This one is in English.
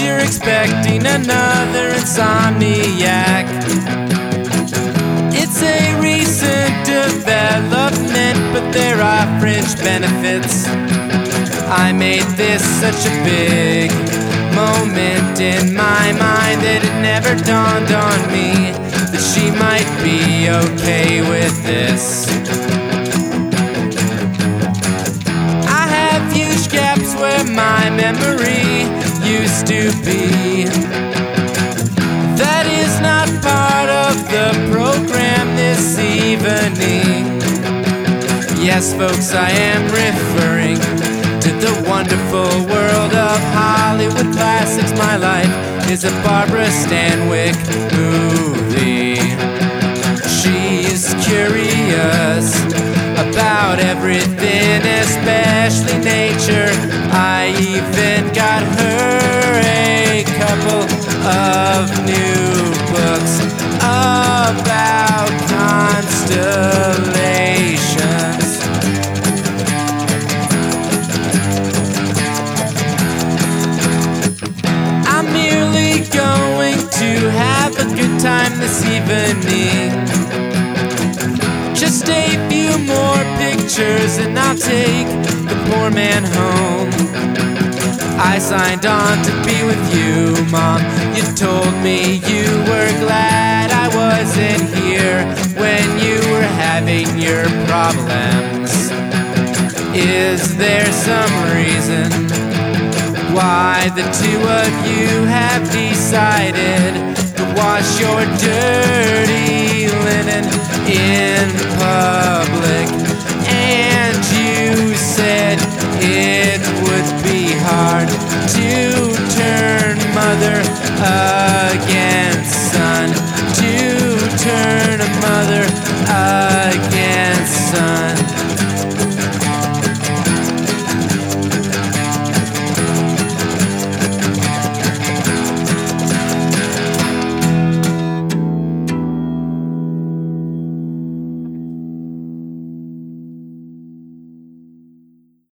you're expecting another insomniac. It's a recent development, but there are fringe benefits. I made this such a big moment in my mind that it never dawned on me that she might be okay with this. I have huge gaps where my memory used to be. That is not part of the program this evening. Yes, folks, I am referring to the wonderful world of Hollywood classics. My life is a Barbara Stanwyck movie. She's curious about everything, especially nature. I even got her a couple of new books about constellations. I'm merely going to have a good time this evening. Just a few more pictures and I'll take the poor man home. I signed on to be with you, Mom. You told me you were glad I wasn't here when you were having your problems. Is there some reason why the two of you have decided to wash your dirty linen in public? And you said it would be hard to turn mother